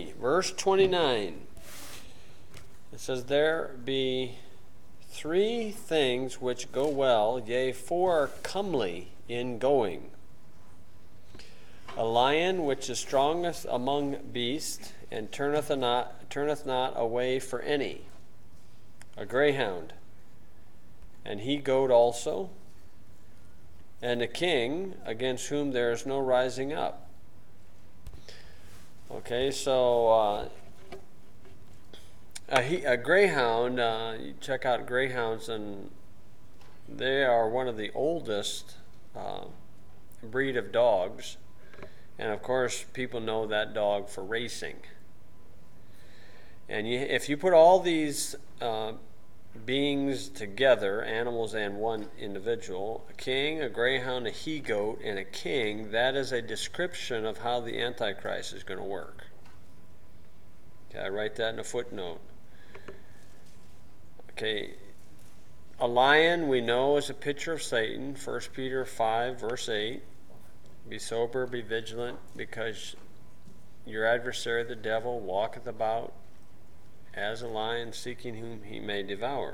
Verse 29. It says, "There be three things which go well, yea, four are comely in going. A lion which is strongest among beasts, and turneth not away for any. A greyhound, and he goat also, and a king against whom there is no rising up." Okay, so a greyhound, you check out greyhounds, and they are one of the oldest breed of dogs. And of course, people know that dog for racing. And if you put all these beings together, animals and one individual, a king, a greyhound, a he-goat, and a king, that is a description of how the Antichrist is going to work. Okay, I write that in a footnote. Okay, a lion we know is a picture of Satan, 1 Peter 5, verse 8. "Be sober, be vigilant, because your adversary the devil walketh about as a lion, seeking whom he may devour."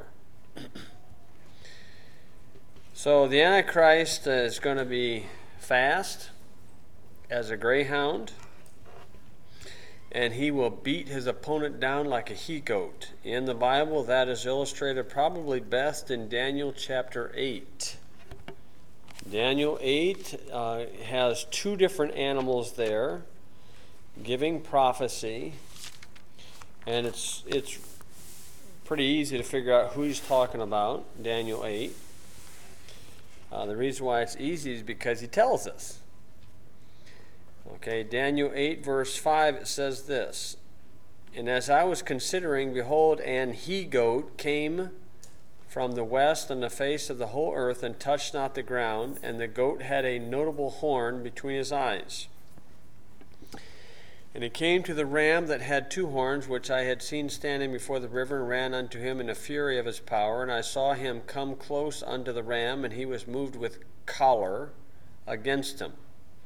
So the Antichrist is going to be fast as a greyhound, and he will beat his opponent down like a he-goat. In the Bible, that is illustrated probably best in Daniel chapter 8. Daniel 8 has two different animals there giving prophecy, and it's pretty easy to figure out who he's talking about, Daniel 8. The reason why it's easy is because he tells us. Okay, Daniel 8 verse 5, it says this, "And as I was considering, behold, an he-goat came from the west on the face of the whole earth, and touched not the ground, and the goat had a notable horn between his eyes. And he came to the ram that had two horns, which I had seen standing before the river, and ran unto him in the fury of his power. And I saw him come close unto the ram, and he was moved with choler against him,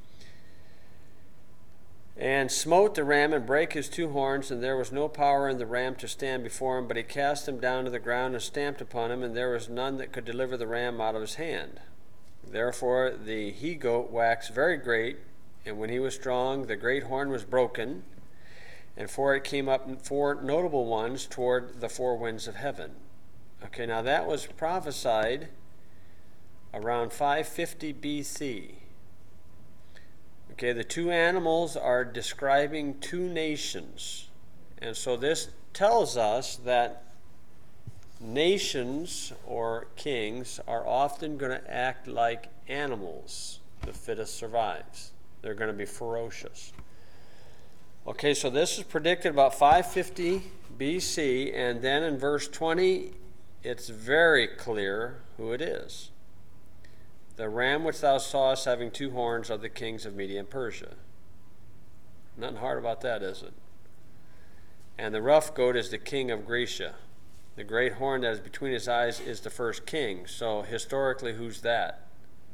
and smote the ram, and brake his two horns, and there was no power in the ram to stand before him, but he cast him down to the ground, and stamped upon him, and there was none that could deliver the ram out of his hand. Therefore the he-goat waxed very great, and when he was strong, the great horn was broken, and for it came up four notable ones toward the four winds of heaven." Okay, now that was prophesied around 550 BC. Okay, the two animals are describing two nations. And so this tells us that nations or kings are often going to act like animals. The fittest survives. They're going to be ferocious. Okay, so this is predicted about 550 BC, and then in verse 20, it's very clear who it is. "The ram which thou sawest having two horns are the kings of Media and Persia." Nothing hard about that, is it? "And the rough goat is the king of Grecia. The great horn that is between his eyes is the first king." So historically, who's that?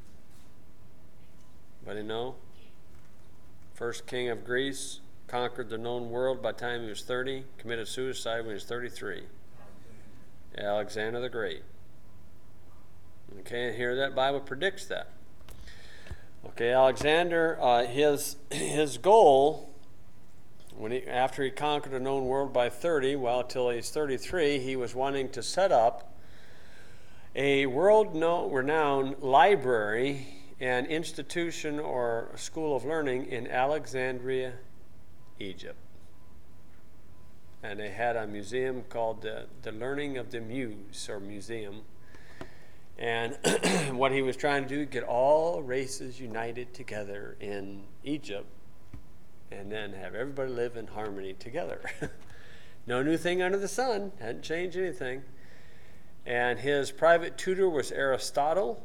Anybody know? First king of Greece, conquered the known world by the time he was 30, committed suicide when he was 33. Alexander the Great. Okay, and here that Bible predicts that. Okay, Alexander, his goal, after he conquered the known world by 30, well, till he's 33, he was wanting to set up a world-renowned library and institution or school of learning in Alexandria, Egypt. And they had a museum called the Learning of the Muse, or museum. And what he was trying to do, get all races united together in Egypt, and then have everybody live in harmony together. No new thing under the sun, hadn't changed anything. And his private tutor was Aristotle.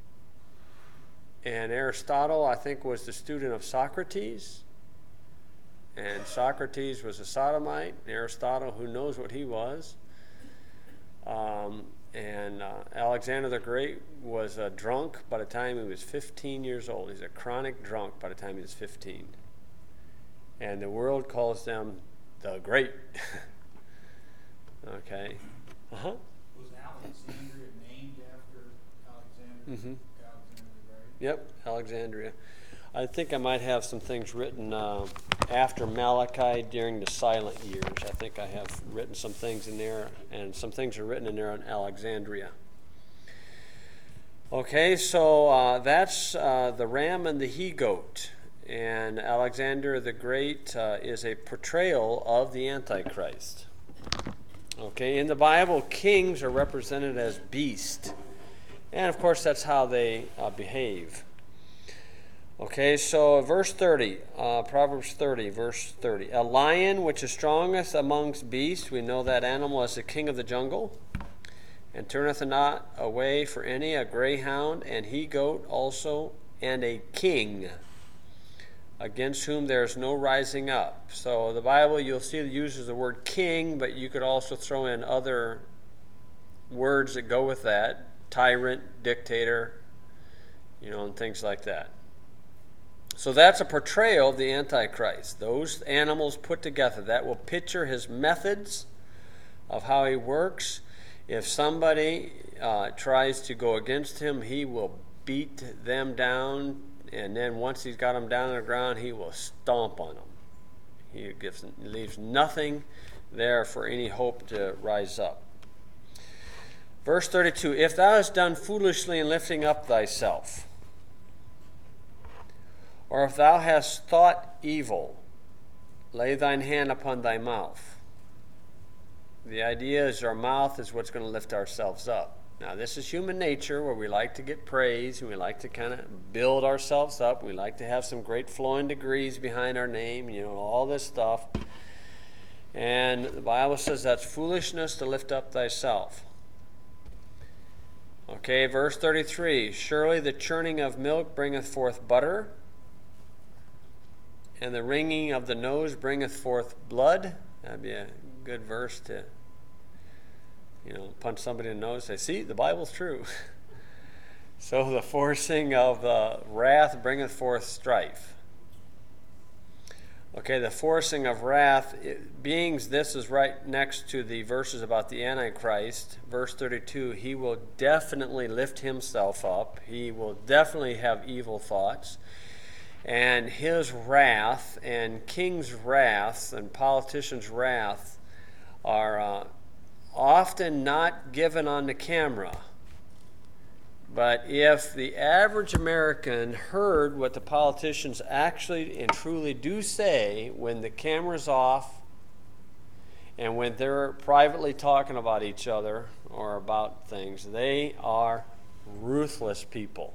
And Aristotle, I think, was the student of Socrates. And Socrates was a sodomite. Aristotle, who knows what he was. And Alexander the Great was a drunk by the time he was 15 years old. He's a chronic drunk by the time he was 15. And the world calls them the Great. Okay. Uh-huh. Was Alexandria named after Alexander? Mm-hmm. Alexander the Great? Yep, Alexandria. I think I might have some things written after Malachi during the silent years. I think I have written some things in there, and some things are written in there on Alexandria. Okay, so that's the ram and the he-goat. And Alexander the Great is a portrayal of the Antichrist. Okay, in the Bible, kings are represented as beasts. And of course, that's how they behave. Okay, so verse 30, Proverbs 30, verse 30. A lion which is strongest amongst beasts, we know that animal as the king of the jungle, and turneth not away for any, a greyhound, and he-goat also, and a king, against whom there is no rising up. So the Bible, you'll see it uses the word king, but you could also throw in other words that go with that. Tyrant, dictator, and things like that. So that's a portrayal of the Antichrist. Those animals put together, that will picture his methods of how he works. If somebody tries to go against him, he will beat them down, and then once he's got them down on the ground, he will stomp on them. He leaves nothing there for any hope to rise up. Verse 32, if thou hast done foolishly in lifting up thyself, or if thou hast thought evil, lay thine hand upon thy mouth. The idea is our mouth is what's going to lift ourselves up. Now, this is human nature where we like to get praise and we like to kind of build ourselves up. We like to have some great flowing degrees behind our name, all this stuff. And the Bible says that's foolishness to lift up thyself. Okay, verse 33, surely the churning of milk bringeth forth butter, and the wringing of the nose bringeth forth blood. That'd be a good verse to, punch somebody in the nose and say, see, the Bible's true. So the forcing of wrath bringeth forth strife. Okay, the forcing of wrath, this is right next to the verses about the Antichrist. Verse 32, he will definitely lift himself up. He will definitely have evil thoughts. And his wrath and king's wrath and politicians' wrath are often not given on the camera. But if the average American heard what the politicians actually and truly do say when the camera's off and when they're privately talking about each other or about things, they are ruthless people.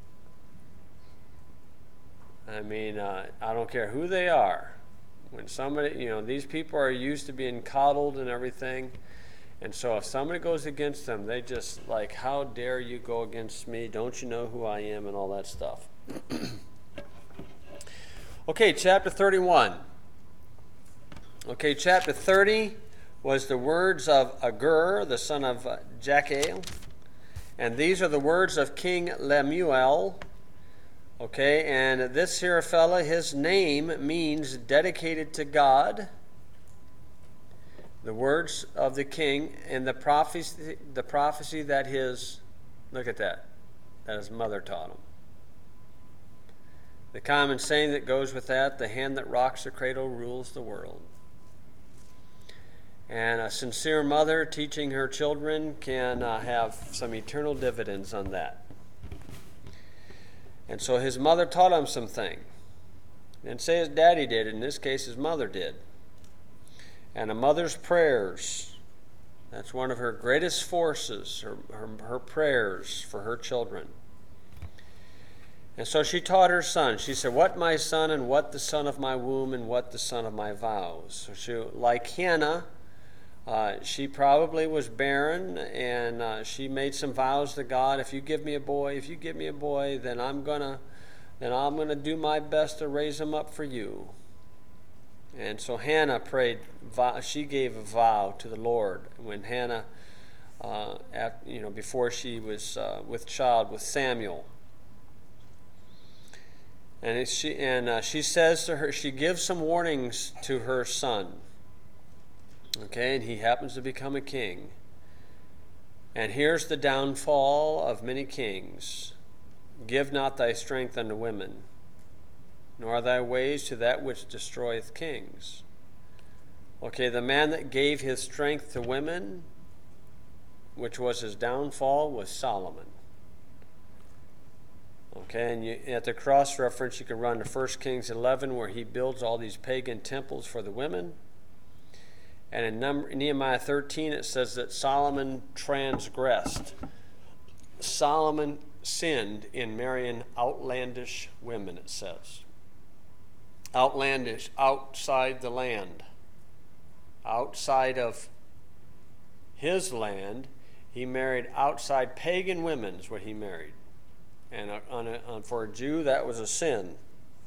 I mean, I don't care who they are. When somebody, these people are used to being coddled and everything. And so if somebody goes against them, they just like, how dare you go against me? Don't you know who I am? And all that stuff. Okay, chapter 31. Okay, chapter 30 was the words of Agur, the son of Jael. And these are the words of King Lemuel. Okay, and this here fella, his name means dedicated to God. The words of the king and the prophecy that his mother taught him. The common saying that goes with that, the hand that rocks the cradle rules the world. And a sincere mother teaching her children can have some eternal dividends on that. And so his mother taught him something. Didn't say his daddy did. In this case, his mother did. And a mother's prayers, that's one of her greatest forces, her prayers for her children. And so she taught her son. She said, what my son, and what the son of my womb, and what the son of my vows. So she, like Hannah, she probably was barren, and she made some vows to God. If you give me a boy, then I'm gonna do my best to raise him up for you. And so Hannah prayed. She gave a vow to the Lord when Hannah, before she was with child with Samuel. And she says to her, she gives some warnings to her son. Okay, and he happens to become a king. And here's the downfall of many kings. Give not thy strength unto women, nor thy ways to that which destroyeth kings. Okay, the man that gave his strength to women, which was his downfall, was Solomon. Okay, and at the cross reference, you can run to 1 Kings 11, where he builds all these pagan temples for the women. And in Nehemiah 13, it says that Solomon transgressed. Solomon sinned in marrying outlandish women, it says. Outlandish, outside the land. Outside of his land, he married outside pagan women, is what he married. And for a Jew, that was a sin.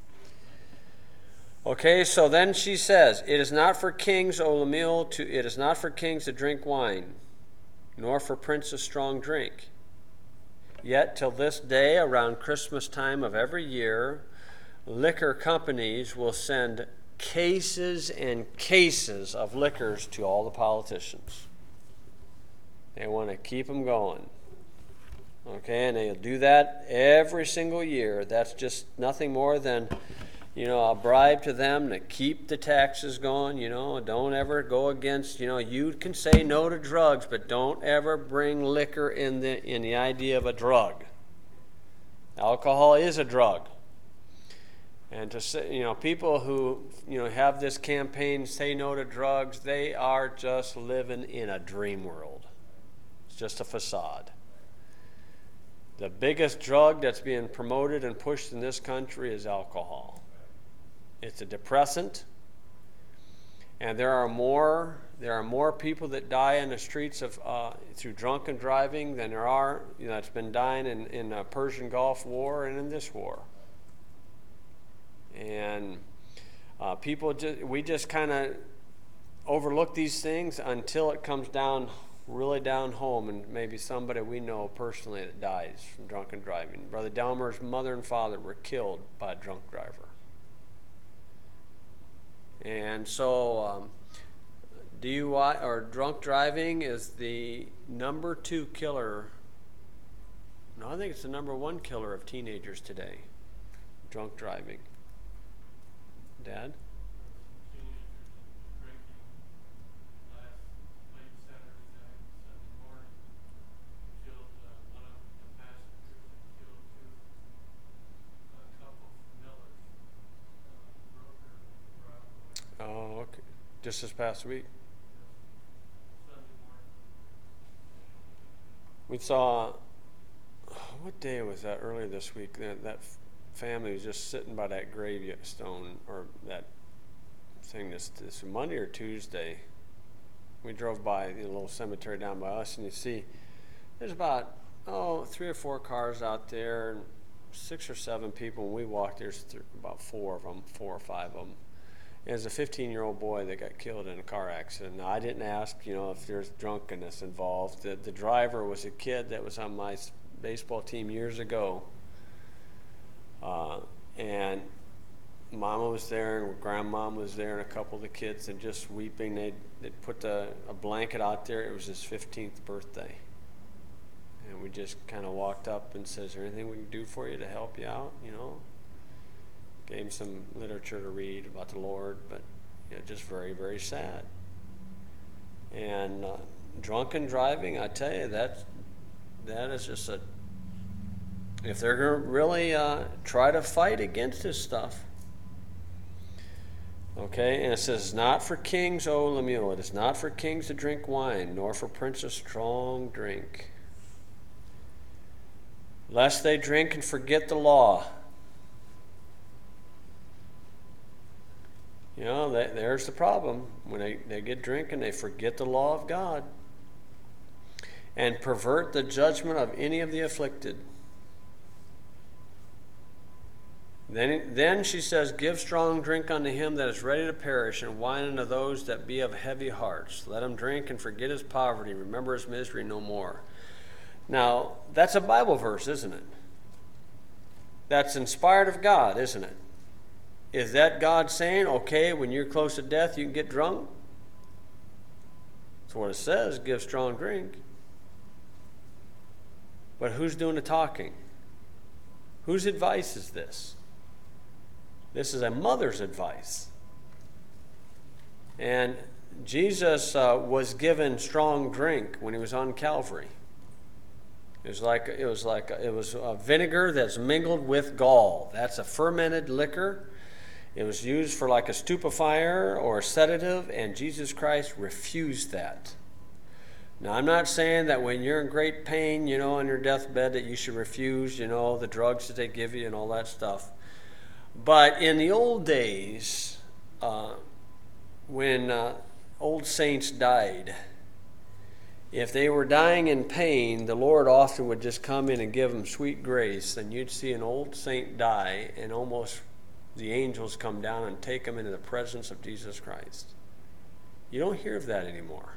Okay, so then she says, it is not for kings, O Lemuel, it is not for kings to drink wine, nor for princes strong drink. Yet till this day, around Christmas time of every year, liquor companies will send cases and cases of liquors to all the politicians. They want to keep them going. Okay, and they'll do that every single year. That's just nothing more than, a bribe to them to keep the taxes going. Don't ever go against, you can say no to drugs, but don't ever bring liquor in the idea of a drug. Alcohol is a drug. And to say, people who, have this campaign, say no to drugs, they are just living in a dream world. It's just a facade. The biggest drug that's being promoted and pushed in this country is alcohol. It's a depressant, and there are more people that die in the streets of through drunken driving than there are that's been dying in the Persian Gulf War and in this war. And we just kind of overlook these things until it comes really down home, and maybe somebody we know personally that dies from drunken driving. Brother Delmer's mother and father were killed by a drunk driver. And so DUI or drunk driving is the number 2 killer. No, I think it's the number 1 killer of teenagers today. Drunk driving. Dad? Oh, okay. Just this past week? We saw, what day was that earlier this week? That family was just sitting by that gravestone, or that thing this Monday or Tuesday. We drove by the little cemetery down by us, and you see there's about 3 or 4 cars out there, and 6 or 7 people. When we walked, there's about 4 or 5 of them. There's a 15-year-old boy that got killed in a car accident. Now, I didn't ask, if there's drunkenness involved. The driver was a kid that was on my baseball team years ago. And Mama was there, and Grandmom was there, and a couple of the kids, and just weeping. They'd put a blanket out there. It was his 15th birthday. And we just kind of walked up and said, is there anything we can do for you to help you out, Gave him some literature to read about the Lord, but just very, very sad. And drunken driving, I tell you, that is just if they're going to really try to fight against this stuff. Okay, and it says, not for kings, O Lemuel, it is not for kings to drink wine, nor for princes strong drink, lest they drink and forget the law. There's the problem. When they get drinking, they forget the law of God and pervert the judgment of any of the afflicted. Then she says, give strong drink unto him that is ready to perish, and wine unto those that be of heavy hearts. Let him drink and forget his poverty, remember his misery no more. Now, that's a Bible verse, isn't it? That's inspired of God, isn't it? Is that God saying, okay, when you're close to death, you can get drunk? what it says, give strong drink. But who's doing the talking? Whose advice is this? This is a mother's advice. And Jesus was given strong drink when he was on Calvary. It was vinegar that's mingled with gall. That's a fermented liquor. It was used for like a stupefier or a sedative, and Jesus Christ refused that. Now, I'm not saying that when you're in great pain, on your deathbed, that you should refuse, the drugs that they give you and all that stuff. But in the old days, when old saints died, if they were dying in pain, the Lord often would just come in and give them sweet grace, and you'd see an old saint die, and almost the angels come down and take them into the presence of Jesus Christ. You don't hear of that anymore.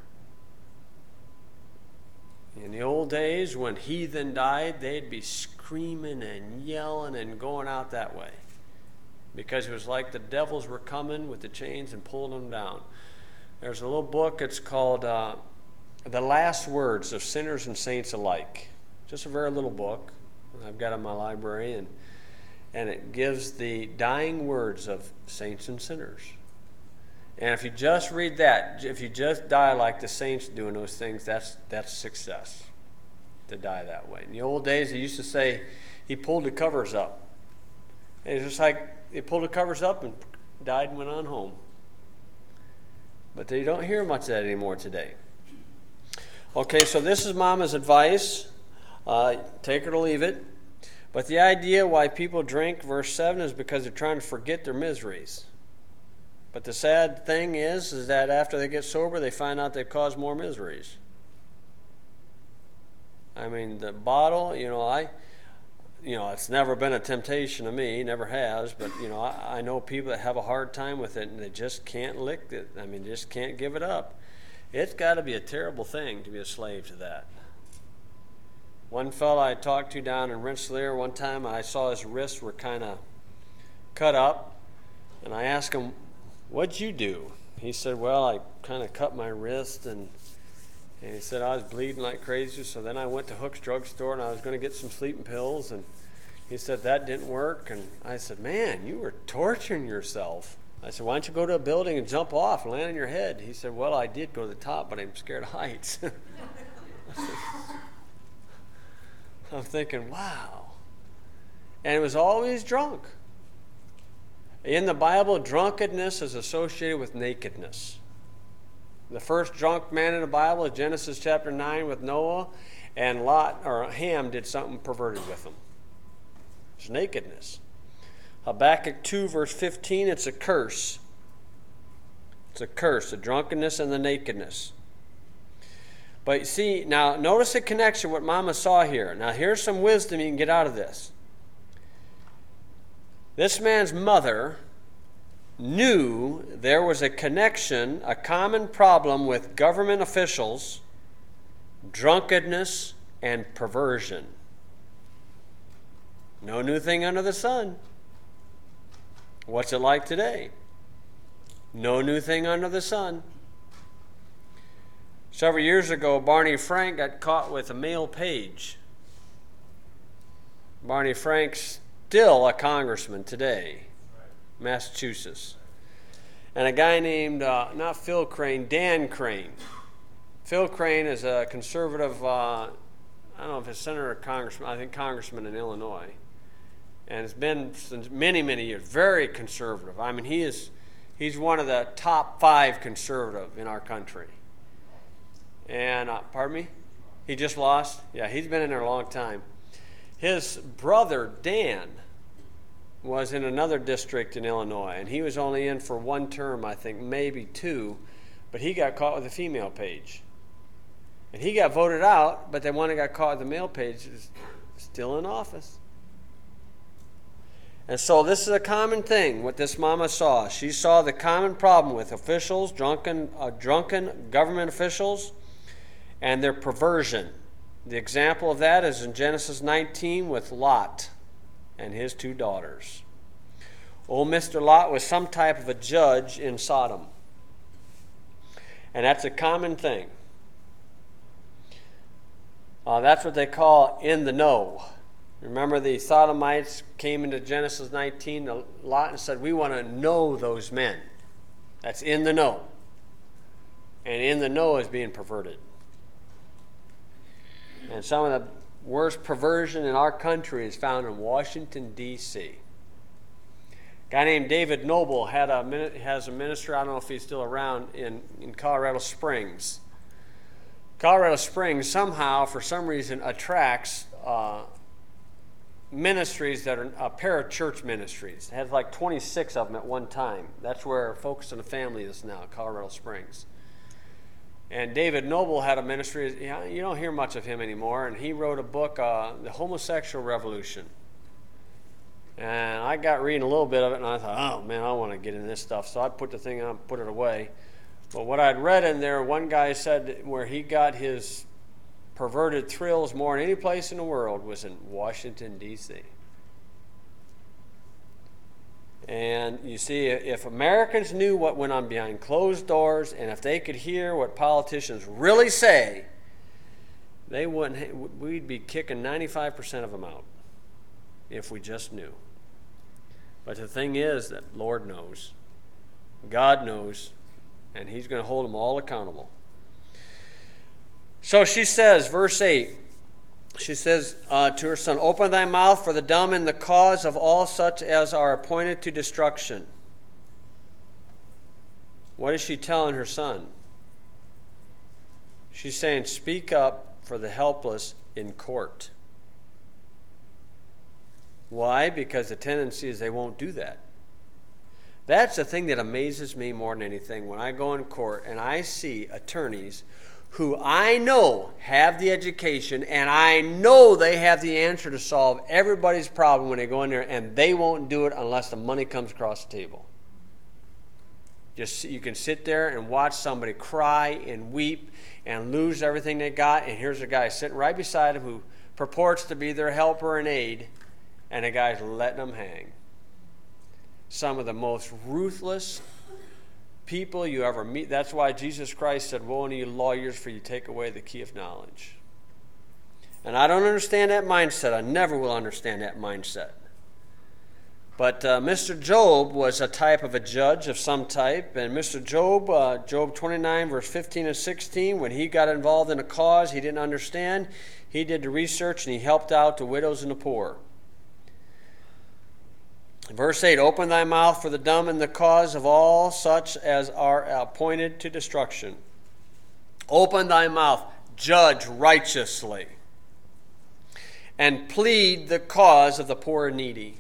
In the old days, when heathen died, they'd be screaming and yelling and going out that way, because it was like the devils were coming with the chains and pulling them down. There's a little book, it's called The Last Words of Sinners and Saints Alike. Just a very little book I've got in my library, and it gives the dying words of saints and sinners. And if you just read that, if you just die like the saints doing those things, that's success, to die that way. In the old days, they used to say, he pulled the covers up. And it's just like, they pulled the covers up and died and went on home. But they don't hear much of that anymore today. Okay, so this is Mama's advice. Take it or leave it. But the idea why people drink, verse 7, is because they're trying to forget their miseries. But the sad thing is that after they get sober, they find out they've caused more miseries. I mean, the bottle, it's never been a temptation to me, never has, but, I know people that have a hard time with it, and they just can't lick it. I mean, just can't give it up. It's got to be a terrible thing to be a slave to that. One fellow I talked to down in Rensselaer one time, I saw his wrists were kind of cut up, and I asked him, "What'd you do?" He said, "Well, I kind of cut my wrist," and he said, "I was bleeding like crazy, so then I went to Hook's drugstore, and I was going to get some sleeping pills," and he said, "That didn't work," and I said, "Man, you were torturing yourself." I said, "Why don't you go to a building and jump off and land on your head?" He said, "Well, I did go to the top, but I'm scared of heights." I'm thinking, wow. And it was always drunk. In the Bible, drunkenness is associated with nakedness. The first drunk man in the Bible is Genesis chapter 9 with Noah, and Ham did something perverted with him. It's nakedness. Habakkuk 2 verse 15, it's a curse. It's a curse, the drunkenness and the nakedness. But see, now notice the connection, what Mama saw here. Now here's some wisdom you can get out of this. This man's mother knew there was a connection, a common problem with government officials, drunkenness, and perversion. No new thing under the sun. What's it like today? No new thing under the sun. Several years ago, Barney Frank got caught with a male page. Barney Frank's still a congressman today, Massachusetts. And a guy named, not Phil Crane, Dan Crane. Phil Crane is a conservative, I don't know if it's senator or congressman, I think congressman in Illinois. And it's been since many, many years, very conservative. I mean, he's one of the top 5 conservative in our country. And, pardon me? He just lost? Yeah, he's been in there a long time. His brother, Dan, was in another district in Illinois, and he was only in for 1 term, I think, maybe 2, but he got caught with a female page. And he got voted out, but the one that got caught with the male page is still in office. And so this is a common thing, what this mama saw. She saw the common problem with officials, drunken government officials, and their perversion. The example of that is in Genesis 19 with Lot and his 2 daughters. Old Mr. Lot was some type of a judge in Sodom. And that's a common thing. That's what they call in the know. Remember, the Sodomites came into Genesis 19 a lot and said, we want to know those men. That's in the know. And in the know is being perverted. And some of the worst perversion in our country is found in Washington, D.C. A guy named David Noble has a ministry, I don't know if he's still around, in Colorado Springs. Colorado Springs somehow, for some reason, attracts ministries that are parachurch ministries. It has like 26 of them at one time. That's where Focus on the Family is now, Colorado Springs. And David Noble had a ministry. You don't hear much of him anymore, and he wrote a book, The Homosexual Revolution. And I got reading a little bit of it, and I thought, oh man, I want to get into this stuff. So I put the thing on, put it away. But what I'd read in there, one guy said where he got his perverted thrills more than any place in the world was in Washington, D.C. And you see, if Americans knew what went on behind closed doors, and if they could hear what politicians really say, we'd be kicking 95% of them out if we just knew. But the thing is that Lord knows, God knows, and he's going to hold them all accountable. So she says, verse 8, she says to her son, open thy mouth for the dumb and the cause of all such as are appointed to destruction. What is she telling her son? She's saying, speak up for the helpless in court. Why? Because the tendency is they won't do that. That's the thing that amazes me more than anything. When I go in court and I see attorneys who I know have the education and I know they have the answer to solve everybody's problem when they go in there, and they won't do it unless the money comes across the table. Just you can sit there and watch somebody cry and weep and lose everything they got, and here's a guy sitting right beside them who purports to be their helper and aid, and the guy's letting them hang. Some of the most ruthless people you ever meet. That's why Jesus Christ said, woe unto you lawyers, for you take away the key of knowledge. And I don't understand that mindset. I never will understand that mindset. But Mr. Job was a type of a judge of some type. And Mr. Job, Job 29, verse 15 and 16, when he got involved in a cause he didn't understand, he did the research and he helped out the widows and the poor. Verse 8, open thy mouth for the dumb and the cause of all such as are appointed to destruction. Open thy mouth, judge righteously, and plead the cause of the poor and needy.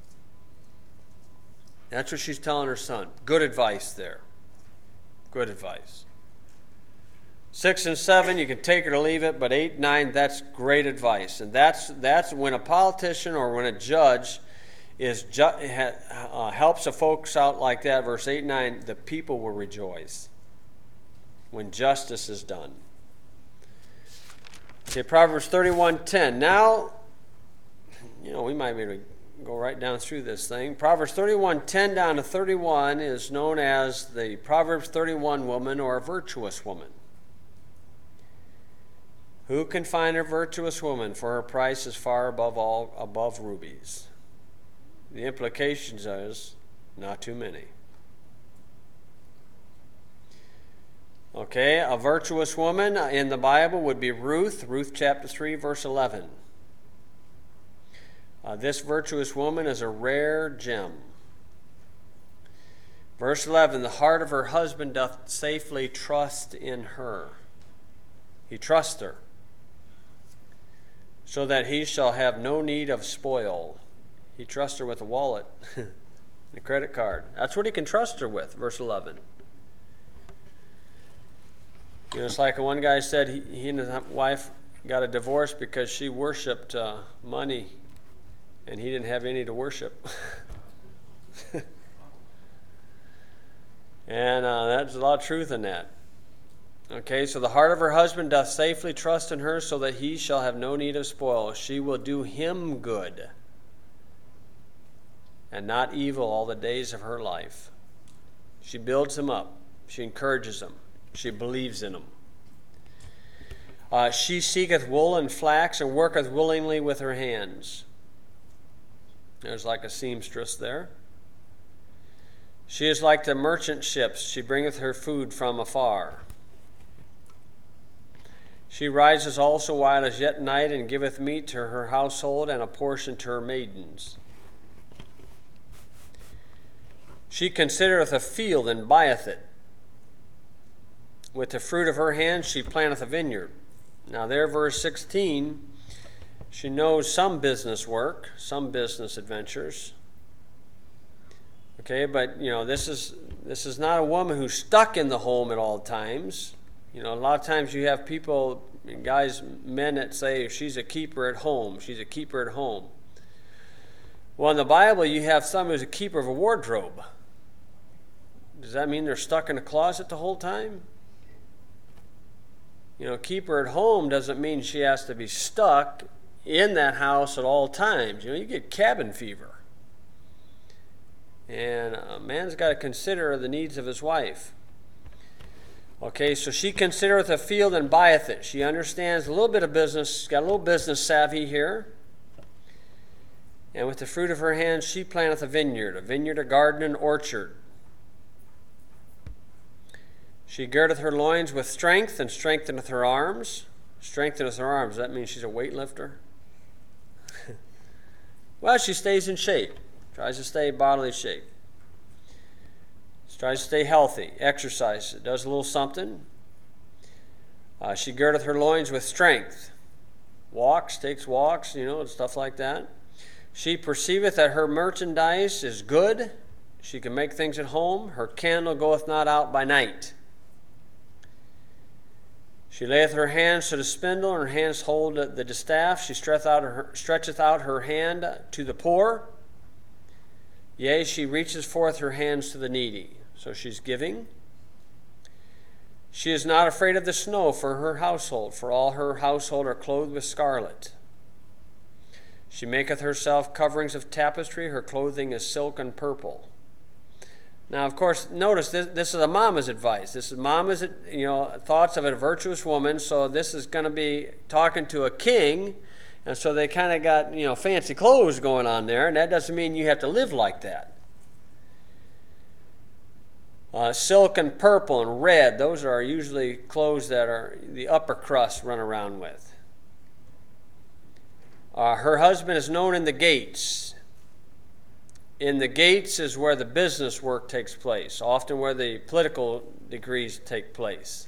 That's what she's telling her son. Good advice there. Good advice. 6 and 7, you can take it or leave it, but 8, 9, that's great advice. And that's when a politician or when a judge helps the folks out like that, verse 8 and 9, the people will rejoice when justice is done. See, Proverbs 31:10. Now, we might be able to go right down through this thing. Proverbs 31:10 down to 31 is known as the Proverbs 31 woman, or a virtuous woman. Who can find a virtuous woman? For her price is far above rubies. The implications is not too many. Okay, a virtuous woman in the Bible would be Ruth chapter 3, verse 11. This virtuous woman is a rare gem. Verse 11, the heart of her husband doth safely trust in her. He trusts her, so that he shall have no need of spoil. He trusts her with a wallet, a credit card. That's what he can trust her with, verse 11. It's like one guy said he and his wife got a divorce because she worshipped money, and he didn't have any to worship. And there's a lot of truth in that. Okay, so the heart of her husband doth safely trust in her, so that he shall have no need of spoil. She will do him good, and not evil all the days of her life. She builds him up. She encourages him. She believes in him. She seeketh wool and flax, and worketh willingly with her hands. There's like a seamstress there. She is like the merchant ships. She bringeth her food from afar. She rises also while it is yet night, and giveth meat to her household, and a portion to her maidens. She considereth a field, and buyeth it. With the fruit of her hands she planteth a vineyard. Now there, verse 16, she knows some business work, some business adventures. Okay, but this is not a woman who's stuck in the home at all times. A lot of times you have people, guys, men that say she's a keeper at home. She's a keeper at home. Well, in the Bible, you have someone who's a keeper of a wardrobe. Does that mean they're stuck in a closet the whole time? Keeper at home doesn't mean she has to be stuck in that house at all times. You get cabin fever. And a man's got to consider the needs of his wife. Okay, so she considereth a field and buyeth it. She understands a little bit of business. She's got a little business savvy here. And with the fruit of her hands she planteth a vineyard, a garden, an orchard. She girdeth her loins with strength, and strengtheneth her arms. Strengtheneth her arms. Does that mean she's a weightlifter? Well, she stays in shape. Tries to stay bodily shape. She tries to stay healthy. Exercise. Does a little something. She girdeth her loins with strength. Takes walks, and stuff like that. She perceiveth that her merchandise is good. She can make things at home. Her candle goeth not out by night. She layeth her hands to the spindle, and her hands hold the distaff. She stretcheth out her hand to the poor. Yea, she reaches forth her hands to the needy. So she's giving. She is not afraid of the snow for her household, for all her household are clothed with scarlet. She maketh herself coverings of tapestry. Her clothing is silk and purple. Now, of course, notice this is a mama's advice. This is mama's, thoughts of a virtuous woman. So this is going to be talking to a king, and so they kind of got fancy clothes going on there, and that doesn't mean you have to live like that. Silk and purple and red; those are usually clothes that are the upper crust run around with. Her husband is known in the gates. In the gates is where the business work takes place, often where the political degrees take place.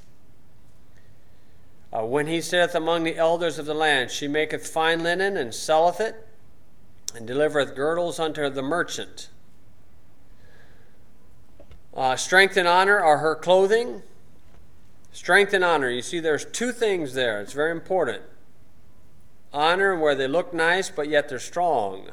When he sitteth among the elders of the land, she maketh fine linen and selleth it, and delivereth girdles unto the merchant. Strength and honor are her clothing. Strength and honor. You see, there's two things there. It's very important. Honor, where they look nice, but yet they're strong.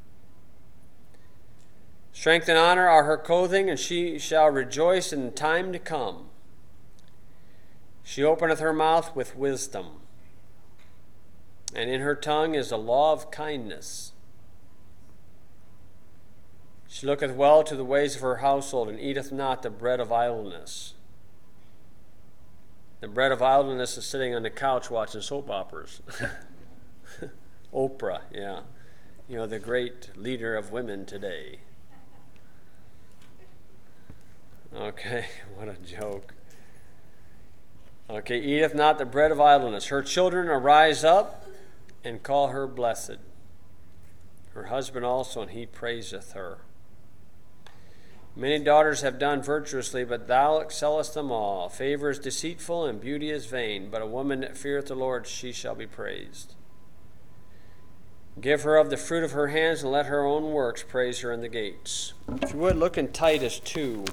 Strength and honor are her clothing, and she shall rejoice in time to come. She openeth her mouth with wisdom, and in her tongue is the law of kindness. She looketh well to the ways of her household, and eateth not the bread of idleness. The bread of idleness is sitting on the couch watching soap operas. Oprah, yeah. The great leader of women today. Okay, what a joke. Okay, eateth not the bread of idleness. Her children arise up and call her blessed. Her husband also, and he praiseth her. Many daughters have done virtuously, but thou excellest them all. Favor is deceitful, and beauty is vain, but a woman that feareth the Lord, she shall be praised. Give her of the fruit of her hands, and let her own works praise her in the gates. If you would, look in Titus 2.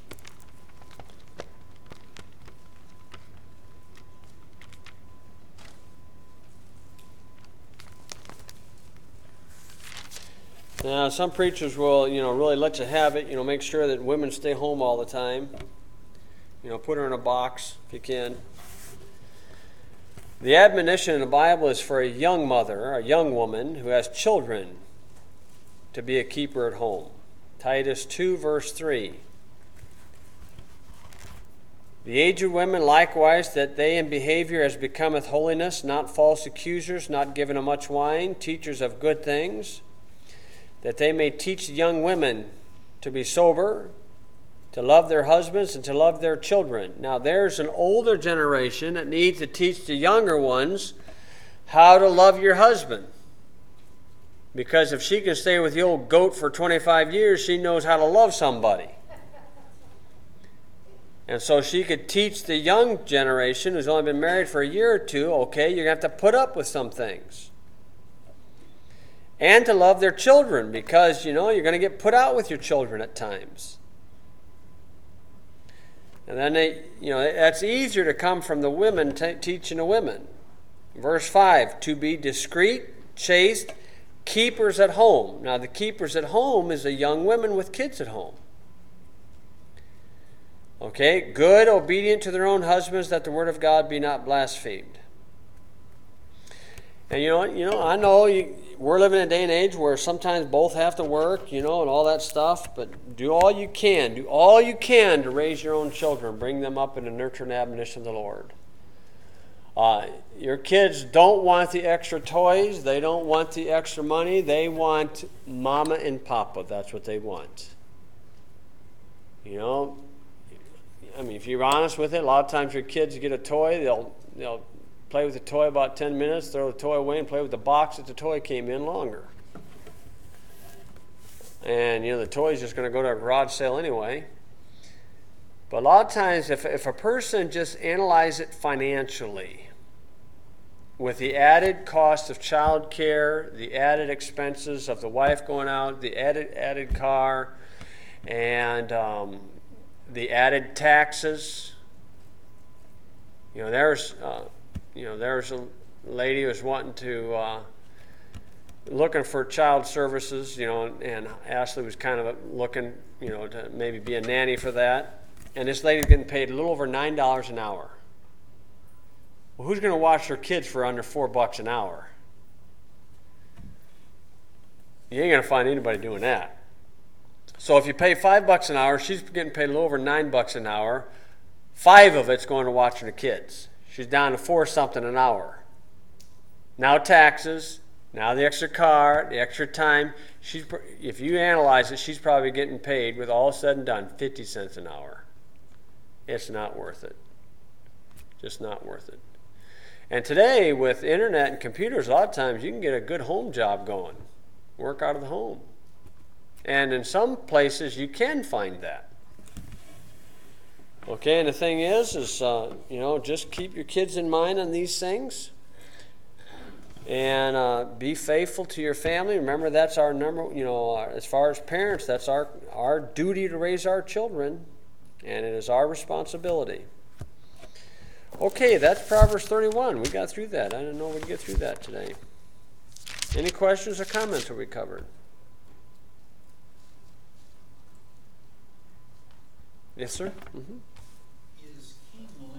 Now, some preachers will, really let you have it, make sure that women stay home all the time. Put her in a box if you can. The admonition in the Bible is for a young mother, a young woman who has children, to be a keeper at home. Titus 2, verse 3. The aged women likewise, that they in behavior as becometh holiness, not false accusers, not given to much wine, teachers of good things, that they may teach young women to be sober, to love their husbands, and to love their children. Now there's an older generation that needs to teach the younger ones how to love your husband. Because if she can stay with the old goat for 25 years, she knows how to love somebody. And so she could teach the young generation who's only been married for a year or two, okay, you're going to have to put up with some things. And to love their children, because, you're going to get put out with your children at times. And then that's easier to come from the women teaching the women. Verse 5, to be discreet, chaste, keepers at home. Now the keepers at home is the young women with kids at home. Okay, good, obedient to their own husbands, that the word of God be not blasphemed. And I know we're living in a day and age where sometimes both have to work, and all that stuff, but do all you can. Do all you can to raise your own children, bring them up in the nurture and admonition of the Lord. Your kids don't want the extra toys. They don't want the extra money. They want mama and papa. That's what they want. If you're honest with it, a lot of times your kids get a toy, they'll play with the toy about 10 minutes, throw the toy away, and play with the box that the toy came in longer. And, the toy's just going to go to a garage sale anyway. But a lot of times, if a person just analyzes it financially, with the added cost of child care, the added expenses of the wife going out, the added car, and the added taxes. There's a lady who was wanting to looking for child services, and Ashley was kind of looking, to maybe be a nanny for that. And this lady's getting paid a little over $9 an hour. Well, who's going to watch their kids for under $4 an hour? You ain't going to find anybody doing that. So if you pay $5 an hour, she's getting paid a little over $9 an hour. 5 of it's going to watching the kids. She's down to 4 something an hour. Now taxes, now the extra car, the extra time. If you analyze it, she's probably getting paid, with all said and done, 50 cents an hour. It's not worth it. Just not worth it. And today, with internet and computers, a lot of times you can get a good home job going. Work out of the home. And in some places, you can find that. Okay, and the thing is just keep your kids in mind on these things. And be faithful to your family. Remember, that's our number, as far as parents, that's our duty to raise our children. And it is our responsibility. Okay, that's Proverbs 31. We got through that. I didn't know we'd get through that today. Any questions or comments that we covered? Yes, sir? Mm-hmm.